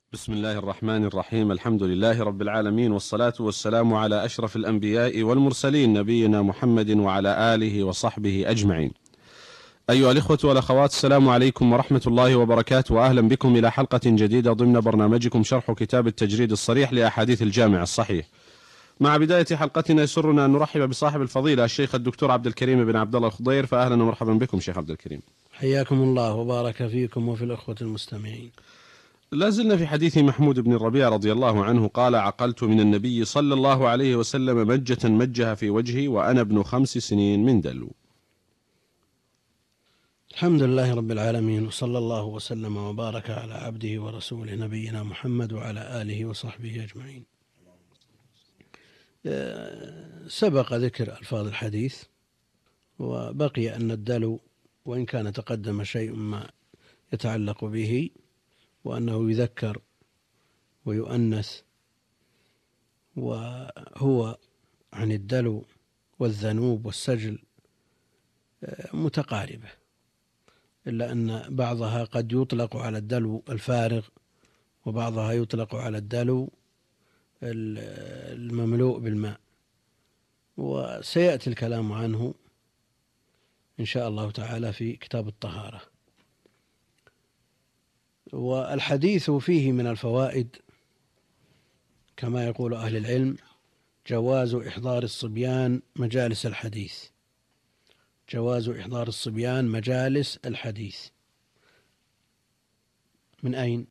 بسم الله الرحمن الرحيم. الحمد لله رب العالمين، والصلاة والسلام على أشرف الأنبياء والمرسلين، نبينا محمد وعلى آله وصحبه أجمعين. أيها الإخوة والأخوات، السلام عليكم ورحمة الله وبركاته، وأهلا بكم إلى حلقة جديدة ضمن برنامجكم شرح كتاب التجريد الصريح لأحاديث الجامع الصحيح. مع بداية حلقتنا يسرنا أن نرحب بصاحب الفضيلة الشيخ الدكتور عبد الكريم بن عبد الله الخضير، فأهلا ومرحبا بكم شيخ عبد الكريم. حياكم الله وبارك فيكم وفي الأخوة المستمعين. لا زلنا في حديث محمود بن الربيع رضي الله عنه قال: عقلت من النبي صلى الله عليه وسلم مجة مجها في وجهي وأنا ابن 5 سنين من دلو. الحمد لله رب العالمين، وصلى الله وسلم وبارك على عبده ورسوله نبينا محمد وعلى آله وصحبه أجمعين. سبق ذكر ألفاظ الحديث، وبقي أن الدلو وإن كان تقدم شيء ما يتعلق به، وأنه يذكر ويؤنث، وهو عن الدلو والذنوب والسجل متقاربة، إلا أن بعضها قد يطلق على الدلو الفارغ، وبعضها يطلق على الدلو المملوء بالماء، وسيأتي الكلام عنه إن شاء الله تعالى في كتاب الطهارة. والحديث فيه من الفوائد كما يقول أهل العلم جواز إحضار الصبيان مجالس الحديث. جواز إحضار الصبيان مجالس الحديث. من أين؟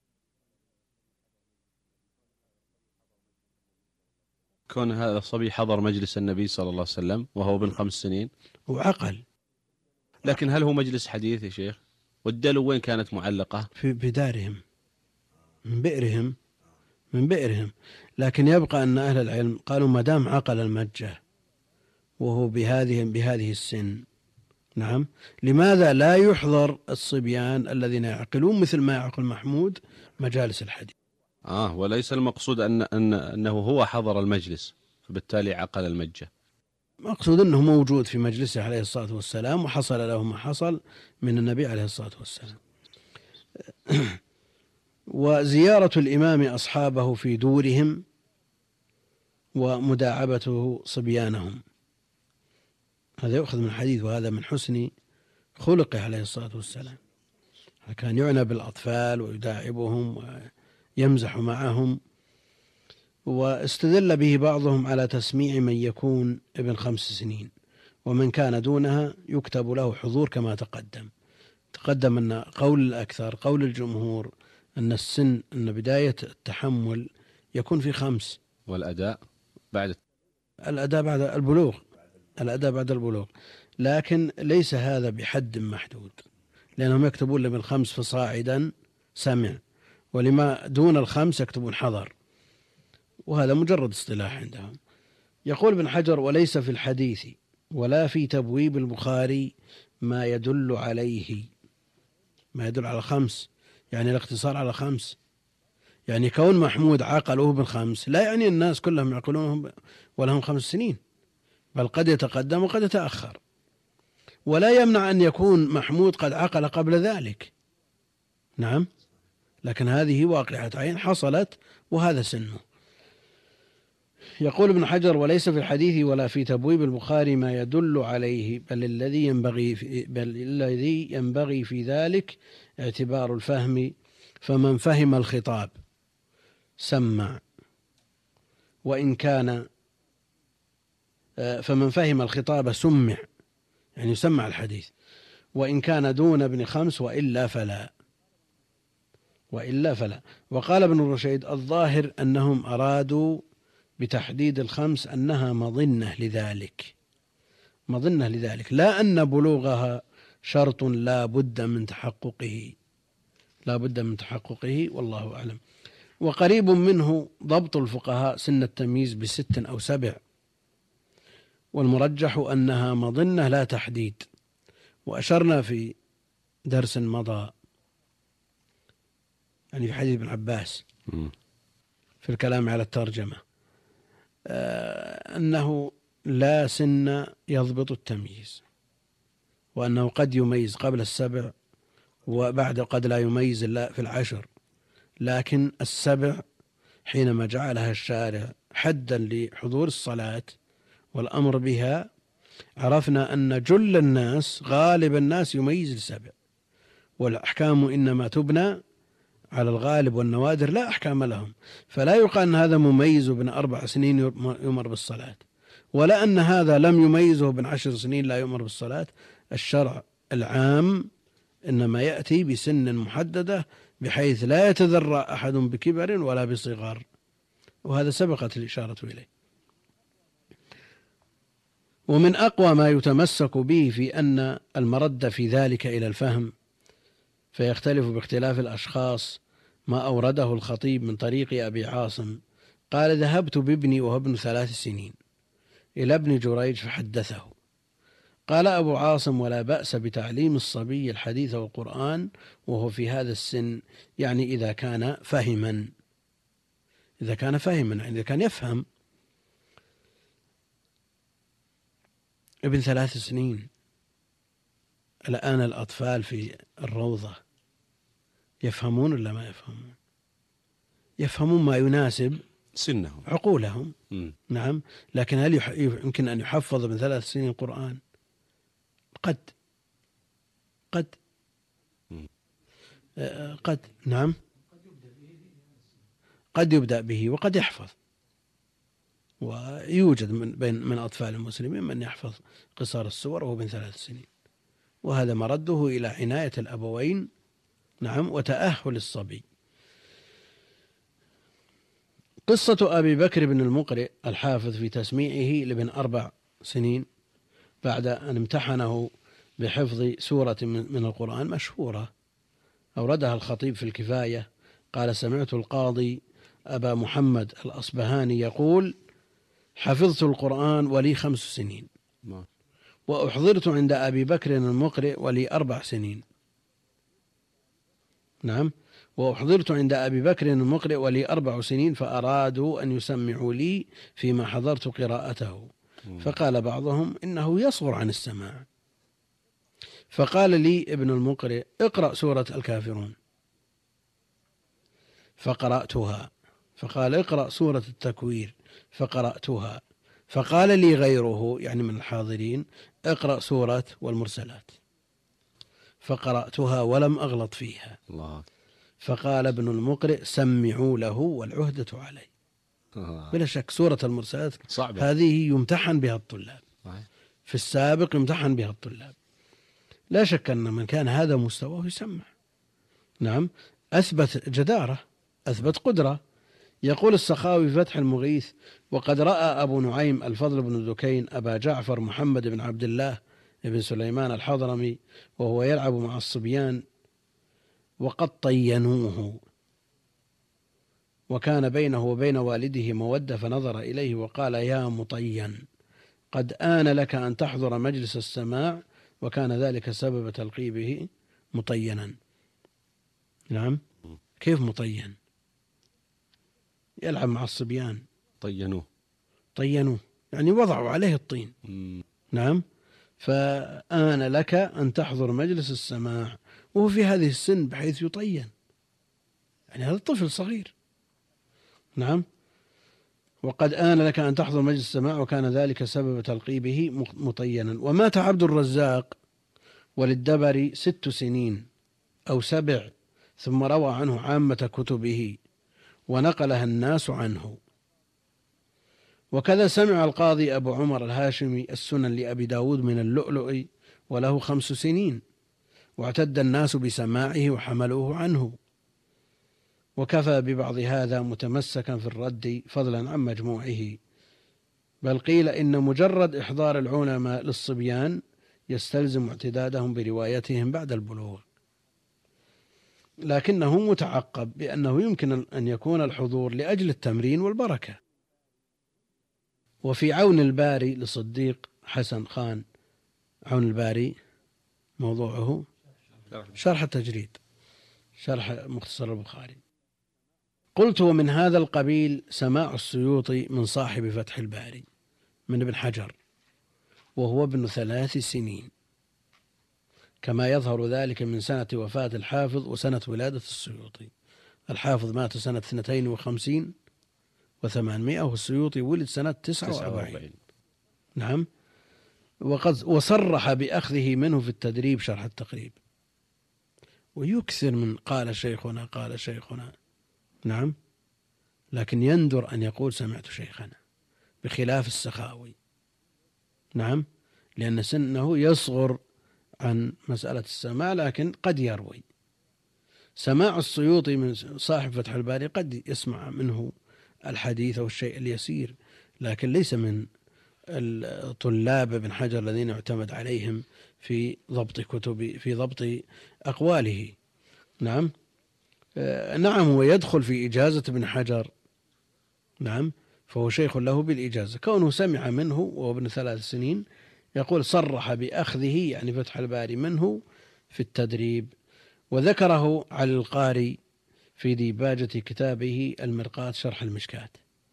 كون هذا الصبي حضر مجلس النبي صلى الله عليه وسلم وهو ابن 5 سنين وعقل. لكن هل هو مجلس حديث يا شيخ؟ والدلو وين كانت معلقة؟ في بدارهم، من بئرهم. لكن يبقى أن أهل العلم قالوا ما دام عقل المجة وهو بهذه السن، نعم، لماذا لا يحضر الصبيان الذين يعقلون مثل ما يعقل محمود مجالس الحديث؟ وليس المقصود أنه هو حضر المجلس فبالتالي عقل المجة. مقصود أنه موجود في مجلسه عليه الصلاة والسلام، وحصل له ما حصل من النبي عليه الصلاة والسلام. وزيارة الإمام أصحابه في دورهم ومداعبته صبيانهم، هذا يؤخذ من الحديث، وهذا من حسن خلقه عليه الصلاة والسلام. كان يعنى بالأطفال ويداعبهم ويمزح معهم. واستدل به بعضهم على تسميع من يكون ابن 5 سنين، ومن كان دونها يكتب له حضور كما تقدم أن قول الأكثر، قول الجمهور، أن بداية التحمل يكون في 5، والأداء بعد البلوغ. لكن ليس هذا بحد محدود، لأنهم يكتبون لمن 5 فصاعدا سمع، ولما دون 5 يكتبون حضر، وهذا مجرد اصطلاح عندهم. يقول ابن حجر: وليس في الحديث ولا في تبويب البخاري ما يدل عليه، ما يدل على 5، يعني الاقتصار على 5. يعني كون محمود عقله ابن 5 لا يعني الناس كلهم يعقلونهم ولهم 5 سنين، بل قد يتقدم وقد يتأخر، ولا يمنع أن يكون محمود قد عقل قبل ذلك، نعم، لكن هذه واقعة عين حصلت وهذا سنه. يقول ابن حجر: وليس في الحديث ولا في تبويب البخاري ما يدل عليه، بل الذي ينبغي في ذلك اعتبار الفهم، فمن فهم الخطاب سمع، وإن كان فمن فهم الخطاب سمع، يعني يسمع الحديث، وإن كان دون ابن 5 وإلا فلا. وقال ابن رشيد: الظاهر أنهم أرادوا بتحديد 5 أنها مظنة لذلك، لا أن بلوغها شرط لا بد من تحققه، والله أعلم. وقريب منه ضبط الفقهاء سن التمييز ب6 أو 7، والمرجح أنها مظنة لا تحديد. وأشرنا في درس مضى، يعني في حديث ابن عباس في الكلام على الترجمة، أنه لا سن يضبط التمييز، وأنه قد يميز قبل 7 وبعد قد لا يميز إلا في 10، لكن السبع حينما جعلها الشارع حدا لحضور الصلاة والأمر بها، عرفنا أن جل الناس غالب الناس يميز السبع، والأحكام إنما تبنى على الغالب والنوادر لا أحكام لهم، فلا يقال أن هذا مميز ابن 4 سنين يؤمر بالصلاة، ولا أن هذا لم يميزه ابن 10 سنين لا يؤمر بالصلاة. الشرع العام إنما يأتي بسن محددة بحيث لا يتذرع أحد بكبر ولا بصغر، وهذا سبقت الإشارة إليه. ومن أقوى ما يتمسك به في أن المرد في ذلك إلى الفهم، فيختلف باختلاف الأشخاص، ما أورده الخطيب من طريق أبي عاصم قال: ذهبت بابني وهو ابن 3 سنين إلى ابن جريج فحدثه. قال أبو عاصم: ولا بأس بتعليم الصبي الحديث والقرآن وهو في هذا السن، يعني إذا كان فهما، إذا كان يفهم. ابن 3 سنين، الآن الأطفال في الروضة يفهمون ولا ما يفهمون؟ يفهمون ما يناسب سنهم عقولهم. نعم، لكن هل يمكن أن يحفظ ابن 3 سنين القرآن؟ قد نعم، قد يبدأ به وقد يحفظ، ويوجد من أطفال المسلمين من يحفظ قصار السور وهو ابن 3 سنين، وهذا مرده إلى عناية الأبوين. نعم، وتأهل الصبي. قصة أبي بكر بن المقرئ الحافظ في تسميعه لابن 4 سنين بعد أن امتحنه بحفظ سورة من القرآن مشهورة، أوردها الخطيب في الكفاية. قال: سمعت القاضي أبا محمد الأصبهاني يقول: حفظت القرآن ولي 5 سنين، وأحضرت عند أبي بكر المقرئ ولي 4 سنين. نعم، وأحضرت عند أبي بكر المقرئ ولي 4 سنين، فأرادوا أن يسمعوا لي فيما حضرت قراءته، فقال بعضهم إنه يصغر عن السماع، فقال لي ابن المقرئ: اقرأ سورة الكافرون، فقرأتها. فقال: اقرأ سورة التكوير، فقرأتها. فقال لي غيره، يعني من الحاضرين: اقرأ سورة والمرسلات، فقرأتها ولم أغلط فيها. الله. فقال ابن المقرئ: سمعوا له والعهدة عليه. بلا شك سورة المرسلات صعبة، هذه يمتحن بها الطلاب، في السابق يمتحن بها الطلاب، لا شك أن من كان هذا مستواه يسمع. نعم، أثبت جدارة، أثبت قدرة. يقول السخاوي في فتح المغيث: وقد رأى أبو نعيم الفضل بن ذكين أبا جعفر محمد بن عبد الله بن سليمان الحضرمي وهو يلعب مع الصبيان وقد طينوه، وكان بينه وبين والده مودة، فنظر إليه وقال: يا مطين، قد آن لك أن تحضر مجلس السماع، وكان ذلك سبب تلقيبه مطينا. نعم، كيف مطين؟ يلعب مع الصبيان، طينوه يعني وضعوا عليه الطين. نعم، فآن لك أن تحضر مجلس السماع وهو في هذه السن بحيث يطين، يعني هذا طفل صغير. نعم، وقد آن لك أن تحضر مجلس السماع، وكان ذلك سبب تلقيبه مطينا. ومات عبد الرزاق وللدبري 6 سنين أو 7، ثم روى عنه عامة كتبه ونقلها الناس عنه. وكذا سمع القاضي أبو عمر الهاشمي السنن لأبي داود من اللؤلؤ وله 5 سنين، واعتد الناس بسماعه وحملوه عنه. وكفى ببعض هذا متمسكا في الرد فضلا عن مجموعه، بل قيل إن مجرد إحضار العلماء للصبيان يستلزم اعتدادهم بروايتهم بعد البلوغ، لكنه متعقب بأنه يمكن أن يكون الحضور لأجل التمرين والبركة. وفي عون الباري لصديق حسن خان، عون الباري موضوعه شرح التجريد، شرح مختصر البخاري. قلت: ومن هذا القبيل سماع السيوطي من صاحب فتح الباري من ابن حجر وهو ابن 3 سنين، كما يظهر ذلك من سنة وفاة الحافظ وسنة ولادة السيوطي الحافظ مات سنة 52 و800، والسيوطي ولد سنة 49. نعم. وصرح بأخذه منه في التدريب شرح التقريب، ويكثر من قال شيخنا قال شيخنا. نعم. لكن يندر أن يقول سمعت شيخنا، بخلاف السخاوي. نعم. لأن سنه يصغر عن مسألة السماع، لكن قد يروي. سماع السيوطي من صاحب فتح الباري قد يسمع منه الحديث أو الشيء اليسير، لكن ليس من الطلاب ابن حجر الذين يعتمد عليهم في ضبط في ضبط أقواله. نعم. نعم، هو يدخل في إجازة ابن حجر. نعم. فهو شيخ له بالإجازة، كونه سمع منه وهو ابن 3 سنين. يقول صرح بأخذه يعني فتح الباري منه في التدريب، وذكره على القاري في ديباجة كتابه المرقاة شرح المشكاة.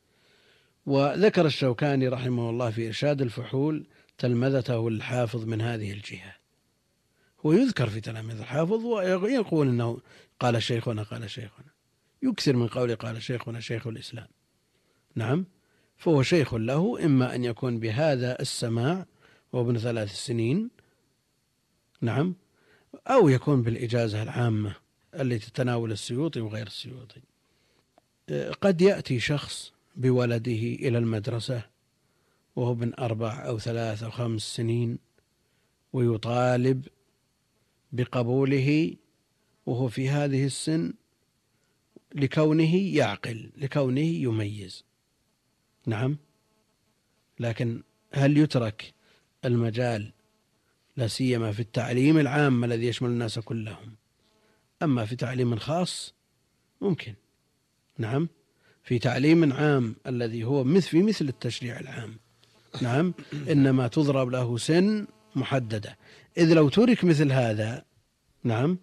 وذكر الشوكاني رحمه الله في إرشاد الفحول تلمذته الحافظ من هذه الجهة. هو يذكر في تلاميذ الحافظ ويقول أنه قال شيخنا قال شيخنا، يكثر من قول قال شيخنا شيخ الإسلام. نعم. فهو شيخ له، إما أن يكون بهذا السماع وابن 3 سنين. نعم. أو يكون بالإجازة العامة التي تتناول السيوطي وغير السيوطي. قد يأتي شخص بولده إلى المدرسة وهو ابن 4 أو 3 أو 5 سنين، ويطالب بقبوله وهو في هذه السن لكونه يعقل، لكونه يميز. نعم. لكن هل يترك المجال لا سيما في التعليم العام الذي يشمل الناس كلهم؟ أما في تعليم خاص ممكن. نعم. في تعليم عام الذي هو في مثل التشريع العام، نعم، إنما تضرب له سن محددة. إذ لو ترك مثل هذا، نعم،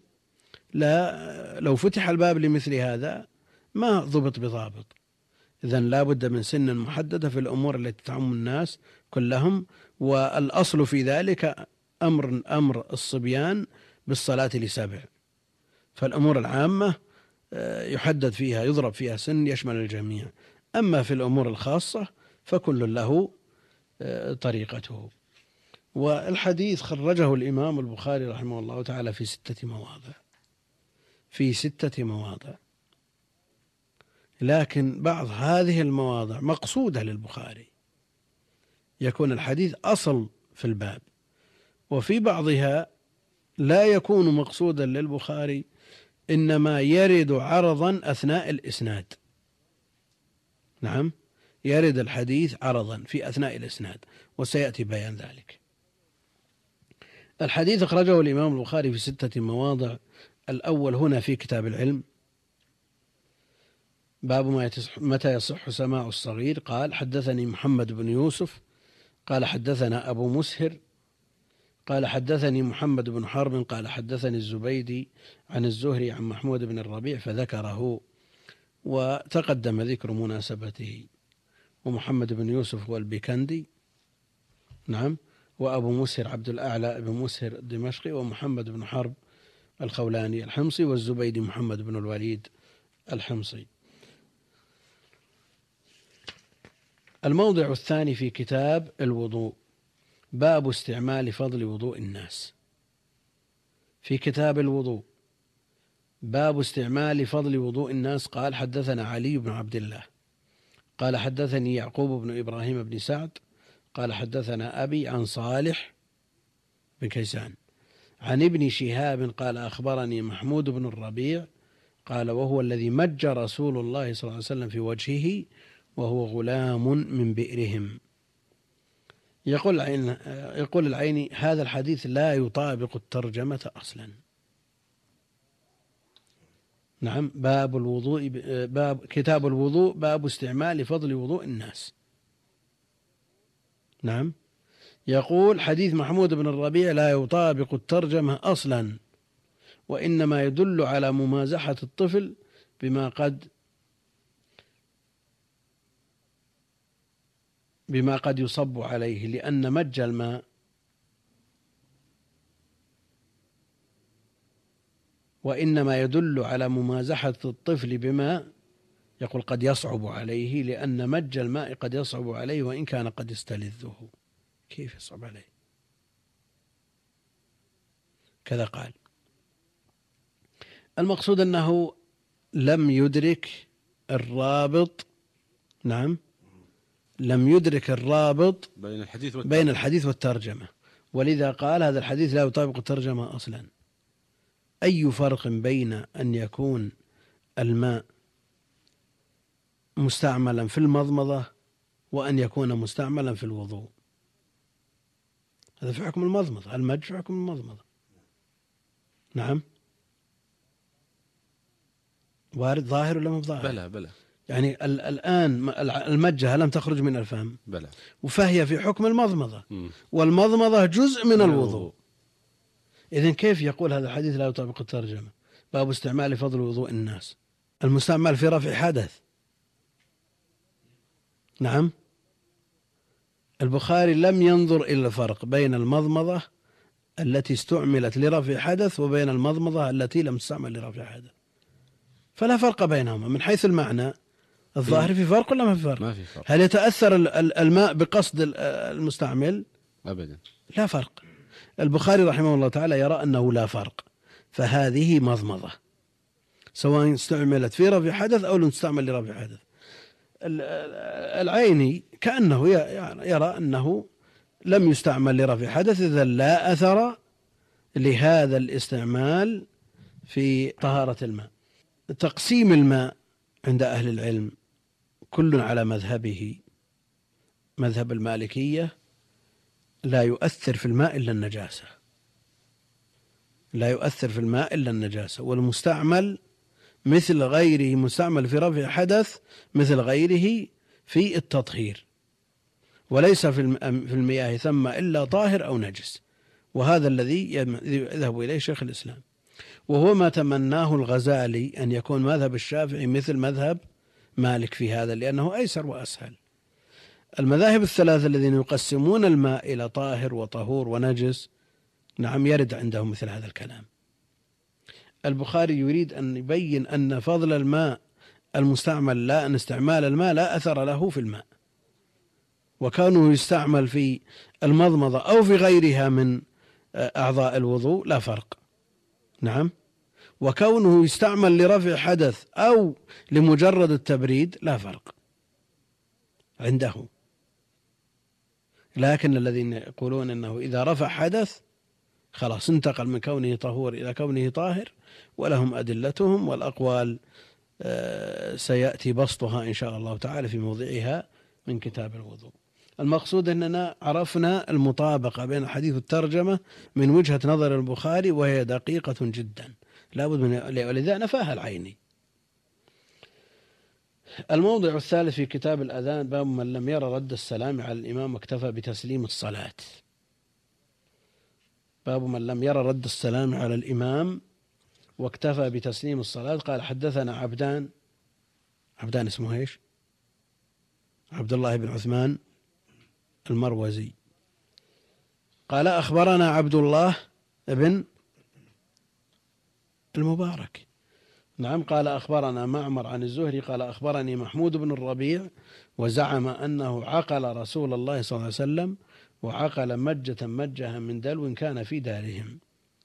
لو فتح الباب لمثل هذا ما ضبط بضابط. إذن لا بد من سن محددة في الأمور التي تعم الناس كلهم. والأصل في ذلك أمر الصبيان بالصلاة ل7، فالأمور العامة يحدد فيها يضرب فيها سن يشمل الجميع. أما في الأمور الخاصة فكل له طريقته. والحديث خرجه الإمام البخاري رحمه الله تعالى في 6 مواضع، في 6 مواضع. لكن بعض هذه المواضع مقصودة للبخاري، يكون الحديث أصل في الباب، وفي بعضها لا يكون مقصودا للبخاري، إنما يرد عرضا أثناء الإسناد. نعم. يرد الحديث عرضا في أثناء الإسناد، وسيأتي بيان ذلك. الحديث أخرجه الإمام البخاري في 6 مواضع. الأول هنا في كتاب العلم، باب متى يصح سماع الصغير. قال حدثني محمد بن يوسف قال حدثنا أبو مسهر قال حدثني محمد بن حرب قال حدثني الزبيدي عن الزهري عن محمود بن الربيع فذكره، وتقدم ذكر مناسبته. ومحمد بن يوسف هو البيكندي. نعم. وأبو مسهر عبد الأعلى بن مسهر الدمشقي، ومحمد بن حرب الخولاني الحمصي، والزبيدي محمد بن الوليد الحمصي. الموضع الثاني في كتاب الوضوء، باب استعمال فضل وضوء الناس. في كتاب الوضوء باب استعمال فضل وضوء الناس. قال حدثنا علي بن عبد الله قال حدثني يعقوب بن إبراهيم بن سعد قال حدثنا أبي عن صالح بن كيسان عن ابن شهاب قال أخبرني محمود بن الربيع قال وهو الذي مج رسول الله صلى الله عليه وسلم في وجهه وهو غلام من بئرهم. يقول العيني هذا الحديث لا يطابق الترجمة أصلا. نعم. باب الوضوء، باب كتاب الوضوء، باب استعمال فضل وضوء الناس. نعم. يقول حديث محمود بن الربيع لا يطابق الترجمة أصلا، وإنما يدل على ممازحة الطفل بما قد يصب عليه، لأن مج الماء وإنما يدل على ممازحة الطفل بما يقول قد يصعب عليه، لأن مج الماء قد يصعب عليه وإن كان قد يستلذه. كيف يصعب عليه؟ كذا قال. المقصود أنه لم يدرك الرابط، نعم، لم يدرك الرابط بين الحديث والترجمة، ولذا قال هذا الحديث لا يطابق الترجمة أصلا. أي فرق بين أن يكون الماء مستعملا في المضمضة وأن يكون مستعملا في الوضوء؟ هذا في حكم المضمضة، المج في حكم المضمضة. نعم، وارد ظاهر ولا مو ظاهر؟ بلى. يعني الآن المجة لم تخرج من الفم، بلى، وفهي في حكم المضمضة، والمضمضة جزء من الوضوء. إذن كيف يقول هذا الحديث لا يطابق الترجمة؟ باب استعمال فضل وضوء الناس، المستعمل في رفع حدث. نعم، البخاري لم ينظر إلى الفرق بين المضمضة التي استعملت لرفع حدث وبين المضمضة التي لم تستعمل لرفع حدث، فلا فرق بينهما من حيث المعنى. الظاهر في فرق ولا ما في فرق؟ ما في فرق. هل يتأثر الماء بقصد المستعمل؟ أبدا، لا فرق. البخاري رحمه الله تعالى يرى أنه لا فرق، فهذه مضمضة سواء استعملت في رفع حدث أو لم تستعمل لرفع حدث. العيني كأنه يرى أنه لم يستعمل لرفع حدث، إذا لا أثر لهذا الاستعمال في طهارة الماء. تقسيم الماء عند أهل العلم كل على مذهبه. مذهب المالكية لا يؤثر في الماء إلا النجاسة، لا يؤثر في الماء إلا النجاسة، والمستعمل مثل غيره مستعمل في رفع حدث مثل غيره في التطهير، وليس في المياه ثم إلا طاهر أو نجس، وهذا الذي يذهب إليه شيخ الإسلام، وهو ما تمناه الغزالي أن يكون مذهب الشافعي مثل مذهب مالك في هذا، لأنه أيسر وأسهل. المذاهب الثلاثة الذين يقسمون الماء إلى طاهر وطهور ونجس، نعم، يرد عندهم مثل هذا الكلام. البخاري يريد أن يبين أن فضل الماء المستعمل، لا أن استعمال الماء لا أثر له في الماء، وكونه يستعمل في المضمضة أو في غيرها من أعضاء الوضوء لا فرق. نعم، وكونه يستعمل لرفع حدث أو لمجرد التبريد لا فرق عنده. لكن الذين يقولون أنه إذا رفع حدث خلاص انتقل من كونه طهور إلى كونه طاهر، ولهم أدلتهم، والأقوال سيأتي بسطها إن شاء الله تعالى في موضعها من كتاب الوضوء. المقصود أننا عرفنا المطابقة بين الحديث والترجمة من وجهة نظر البخاري، وهي دقيقة جدا لا بد من، ولذا نفاها العيني. الموضع الثالث في كتاب الأذان باب من لم يرى رد السلام على الإمام واكتفى بتسليم الصلاة. باب من لم يرى رد السلام على الإمام واكتفى بتسليم الصلاة. قال حدثنا عبدان اسمه ايش؟ عبد الله بن عثمان المروزي. قال أخبرنا عبد الله بن المبارك. نعم. قال أخبرنا معمر عن الزهري قال أخبرني محمود بن الربيع وزعم أنه عقل رسول الله صلى الله عليه وسلم وعقل مجة مجها من دلو كان في دارهم.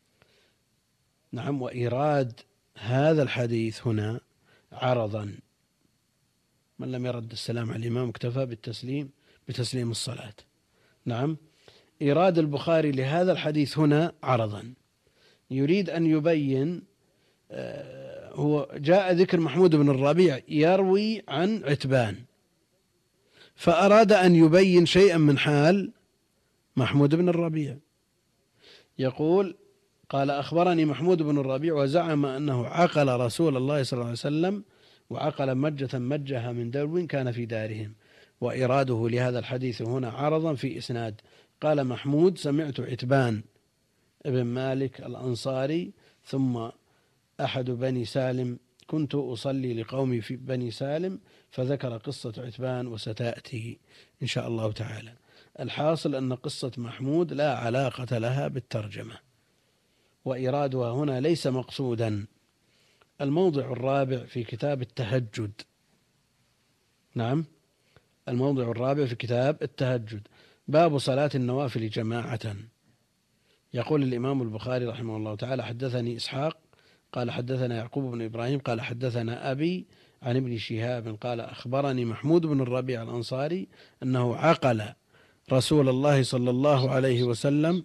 نعم. وإيراد هذا الحديث هنا عرضا من لم يرد السلام على الإمام اكتفى بتسليم الصلاة. نعم. إيراد البخاري لهذا الحديث هنا عرضا يريد أن يبين، هو جاء ذكر محمود بن الربيع يروي عن عتبان، فأراد أن يبين شيئا من حال محمود بن الربيع. يقول قال أخبرني محمود بن الربيع وزعم أنه عقل رسول الله صلى الله عليه وسلم وعقل مجة مجها من دلو كان في دارهم. وإراده لهذا الحديث هنا عرضا في إسناد. قال محمود سمعت عتبان ابن مالك الأنصاري ثم أحد بني سالم كنت أصلي لقومي في بني سالم فذكر قصة عتبان وستأتي إن شاء الله تعالى. الحاصل أن قصة محمود لا علاقة لها بالترجمة، وإيرادها هنا ليس مقصودا. الموضع الرابع في كتاب التهجد. نعم، الموضع الرابع في كتاب التهجد، باب صلاة النوافل جماعة. يقول الإمام البخاري رحمه الله تعالى: حدثني إسحاق قال حدثنا يعقوب بن إبراهيم قال حدثنا أبي عن ابن شهاب قال أخبرني محمود بن الربيع الأنصاري أنه عقل رسول الله صلى الله عليه وسلم.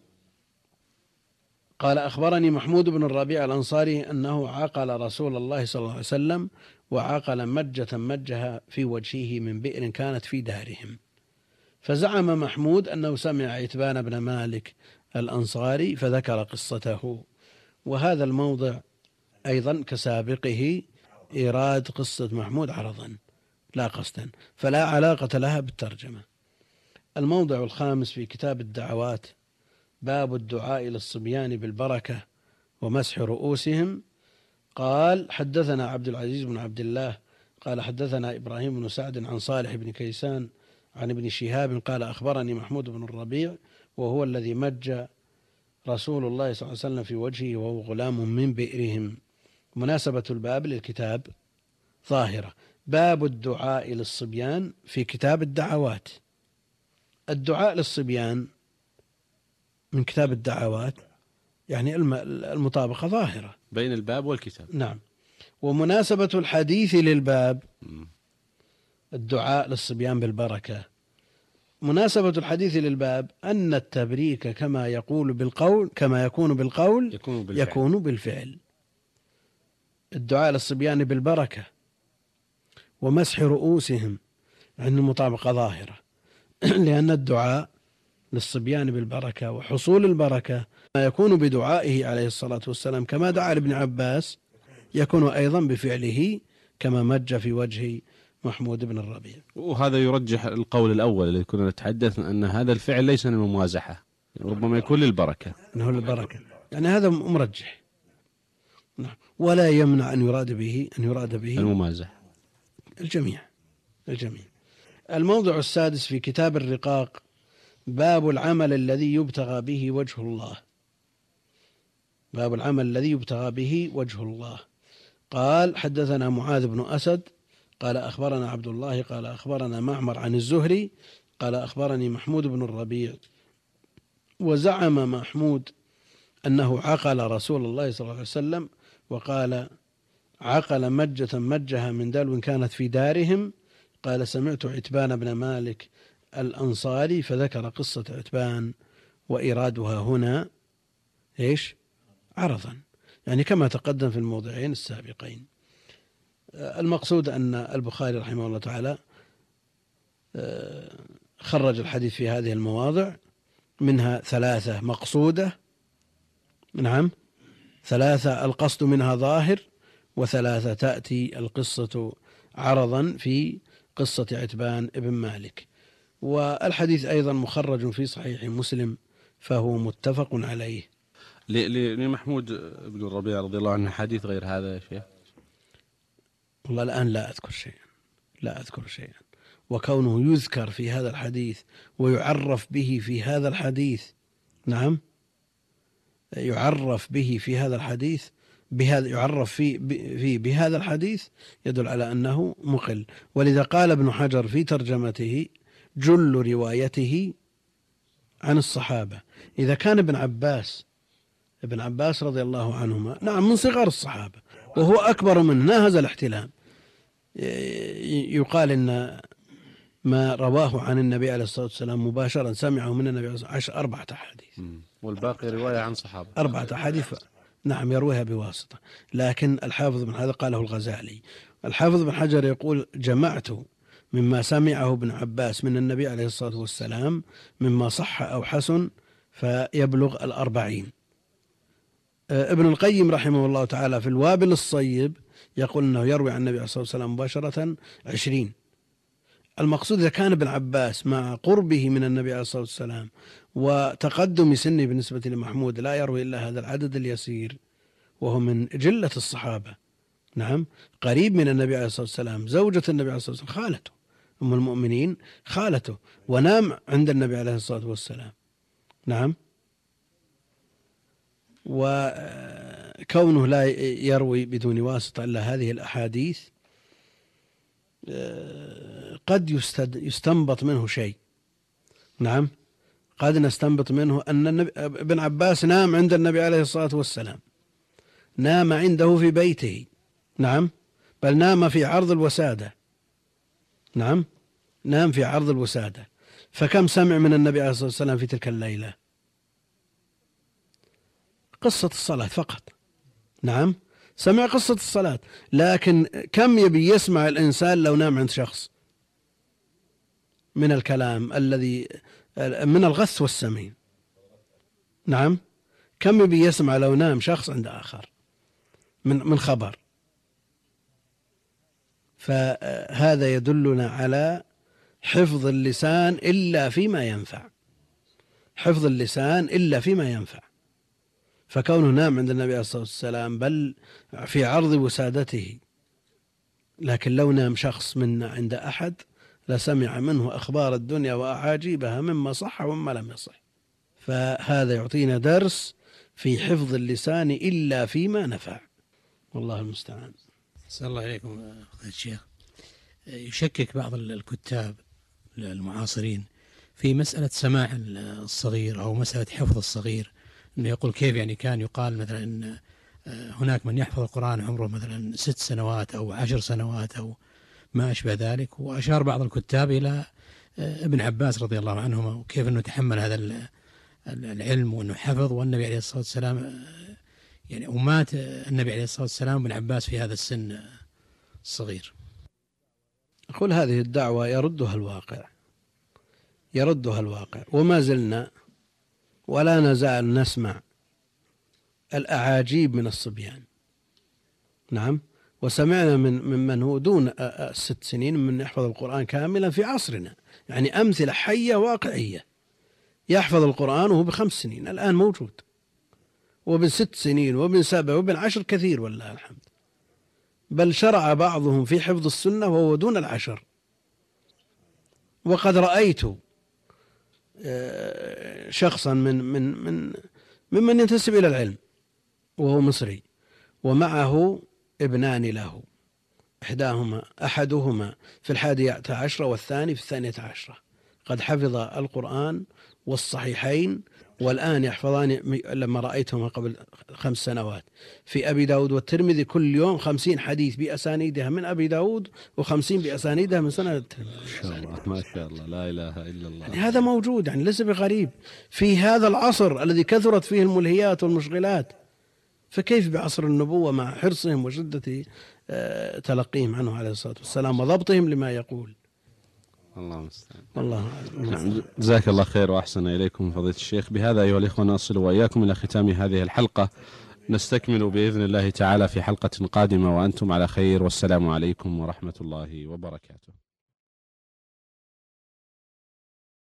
قال أخبرني محمود بن الربيع الأنصاري أنه عقل رسول الله صلى الله عليه وسلم وعقل مجة مجها في وجهه من بئر كانت في دارهم. فزعم محمود أنه سمع عتبان بن مالك الأنصاري فذكر قصته. وهذا الموضع أيضا كسابقه إيراد قصة محمود عرضا لا قصدا، فلا علاقة لها بالترجمة. الموضع الخامس في كتاب الدعوات، باب الدعاء للصبيان بالبركة ومسح رؤوسهم. قال حدثنا عبد العزيز بن عبد الله قال حدثنا إبراهيم بن سعد عن صالح بن كيسان عن ابن شهاب قال أخبرني محمود بن الربيع وهو الذي مج رسول الله صلى الله عليه وسلم في وجهه وهو غلام من بئرهم. مناسبة الباب للكتاب ظاهرة. باب الدعاء للصبيان في كتاب الدعوات. الدعاء للصبيان من كتاب الدعوات يعني المطابقة ظاهرة بين الباب والكتاب. نعم. ومناسبة الحديث للباب الدعاء للصبيان بالبركة. مناسبة الحديث للباب أن التبريك كما يكون بالقول يكون بالفعل. الدعاء للصبيان بالبركة ومسح رؤوسهم عند المطابقة ظاهرة لأن الدعاء للصبيان بالبركة وحصول البركة ما يكون بدعائه عليه الصلاة والسلام كما دعا لابن عباس يكون أيضا بفعله كما مج في وجه محمود بن الربيع. وهذا يرجح القول الأول الذي كنا نتحدث أن هذا الفعل ليس من الممازحة، ربما يكون للبركة. إنه للبركة يعني هذا مرجح. نعم. ولا يمنع أن يراد به الممازح الجميع. الموضع السادس في كتاب الرقاق، باب العمل الذي يبتغى به وجه الله. باب العمل الذي يبتغى به وجه الله. قال حدثنا معاذ بن أسد قال أخبرنا عبد الله قال أخبرنا معمر عن الزهري قال أخبرني محمود بن الربيع. وزعم محمود أنه عقل رسول الله صلى الله عليه وسلم وقال عقل مجة مجها من دلو كانت في دارهم. قال سمعت عتبان بن مالك الأنصاري فذكر قصة عتبان وإيرادها هنا عرضا يعني كما تقدم في الموضعين السابقين. المقصود أن البخاري رحمه الله تعالى خرج الحديث في هذه المواضع، منها 3 مقصودة، نعم 3 القصد منها ظاهر، و3 تأتي القصة عرضا في قصة عتبان ابن مالك. والحديث أيضا مخرج في صحيح مسلم فهو متفق عليه. لمحمود بن الربيع رضي الله عنه حديث غير هذا يا شيخ؟ والله الآن لا أذكر شيئا. وكونه يذكر في هذا الحديث ويعرف به في هذا الحديث، نعم يعرف به في هذا الحديث يعرف بهذا الحديث يدل على أنه مقل. ولذا قال ابن حجر في ترجمته جل روايته عن الصحابة. إذا كان ابن عباس رضي الله عنهما نعم من صغار الصحابة وهو أكبر من ناهز الاحتلام، يقال إن ما رواه عن النبي عليه الصلاة والسلام مباشرة سمعه من النبي عليه الصلاة والسلام 4 أحاديث، والباقي رواية عن صحابة 4 أحاديث نعم يرويها بواسطة. لكن الحافظ بن حجر قاله الغزالي، الحافظ بن حجر يقول جمعت مما سمعه ابن عباس من النبي عليه الصلاة والسلام مما صح أو حسن فيبلغ 40. ابن القيم رحمه الله تعالى في الوابل الصيب يقول أنه يروي عن النبي عليه الصلاة والسلام مباشرة 20. المقصود إذا كان ابن عباس مع قربه من النبي عليه الصلاة والسلام وتقدم سنه بالنسبة لمحمود لا يروي إلا هذا العدد اليسير وهو من جلة الصحابة، نعم قريب من النبي عليه الصلاة والسلام، زوجة النبي عليه الصلاة والسلام خالته أم المؤمنين خالته، ونام عند النبي عليه الصلاة والسلام، نعم وكونه لا يروي بدون واسطة إلا هذه الأحاديث قد يستنبط منه شيء. نعم، قد نستنبط منه أن ابن عباس نام عند النبي عليه الصلاة والسلام، نام عنده في بيته. نعم، بل نام في عرض الوسادة. نعم، نام في عرض الوسادة. فكم سمع من النبي عليه الصلاة والسلام في تلك الليلة؟ قصة الصلاة فقط. نعم، سمع قصة الصلاة، لكن كم يبي يسمع الإنسان لو نام عند شخص من الكلام الذي من الغث والسمين؟ نعم، كم يبي يسمع لو نام شخص عند آخر من خبر؟ فهذا يدلنا على حفظ اللسان إلا فيما ينفع، حفظ اللسان إلا فيما ينفع. فكونه نام عند النبي عليه الصلاة والسلام بل في عرض وسادته، لكن لو نام شخص منا عند أحد لسمع منه أخبار الدنيا وأعاجيبها مما صح ومما لم يصح. فهذا يعطينا درس في حفظ اللسان إلا فيما نفع، والله المستعان. أسأل الله عليكم الشيخ. يشكك بعض الكتاب المعاصرين في مسألة سماع الصغير أو مسألة حفظ الصغير، أنه يقول كيف يعني كان يقال مثلا أن هناك من يحفظ القرآن عمره مثلا 6 سنوات أو 10 سنوات أو ما أشبه ذلك. وأشار بعض الكتاب إلى ابن عباس رضي الله عنهما، وكيف أنه تحمل هذا العلم وأنه حفظ، والنبي عليه الصلاة والسلام يعني ومات النبي عليه الصلاة والسلام ابن عباس في هذا السن الصغير. أقول هذه الدعوة يردها الواقع، وما زلنا ولا نزال نسمع الأعاجيب من الصبيان. نعم، وسمعنا من هو دون 6 سنين من يحفظ القرآن كاملا في عصرنا، يعني أمثلة حية واقعية، يحفظ القرآن وهو ب5 سنين الآن موجود، وب6 سنين وب7 وب10 كثير والله الحمد. بل شرع بعضهم في حفظ السنة وهو دون 10. وقد رأيت شخصا ممن ينتسب إلى العلم وهو مصري، ومعه ابنان له، أحدهما في 11 والثاني في 12، قد حفظ القرآن والصحيحين، والآن يحفظان لما رأيتهما قبل 5 سنوات في أبي داود والترمذي كل يوم 50 حديث بأسانيدها من أبي داود و50 بأسانيدها من سنن الترمذي. ما شاء الله ما شاء الله، لا إله إلا الله. يعني هذا موجود، يعني ليس بغريب في هذا العصر الذي كثرت فيه الملهيات والمشغلات، فكيف بعصر النبوة مع حرصهم وشدة تلقيهم عنه عليه الصلاة والسلام وضبطهم لما يقول. الله المستعان. الله نعم، جزاك الله خير وأحسن إليكم فضيلة الشيخ. بهذا أيها الإخوة نصل وإياكم إلى ختام هذه الحلقة، نستكمل بإذن الله تعالى في حلقة قادمة وأنتم على خير، والسلام عليكم ورحمة الله وبركاته.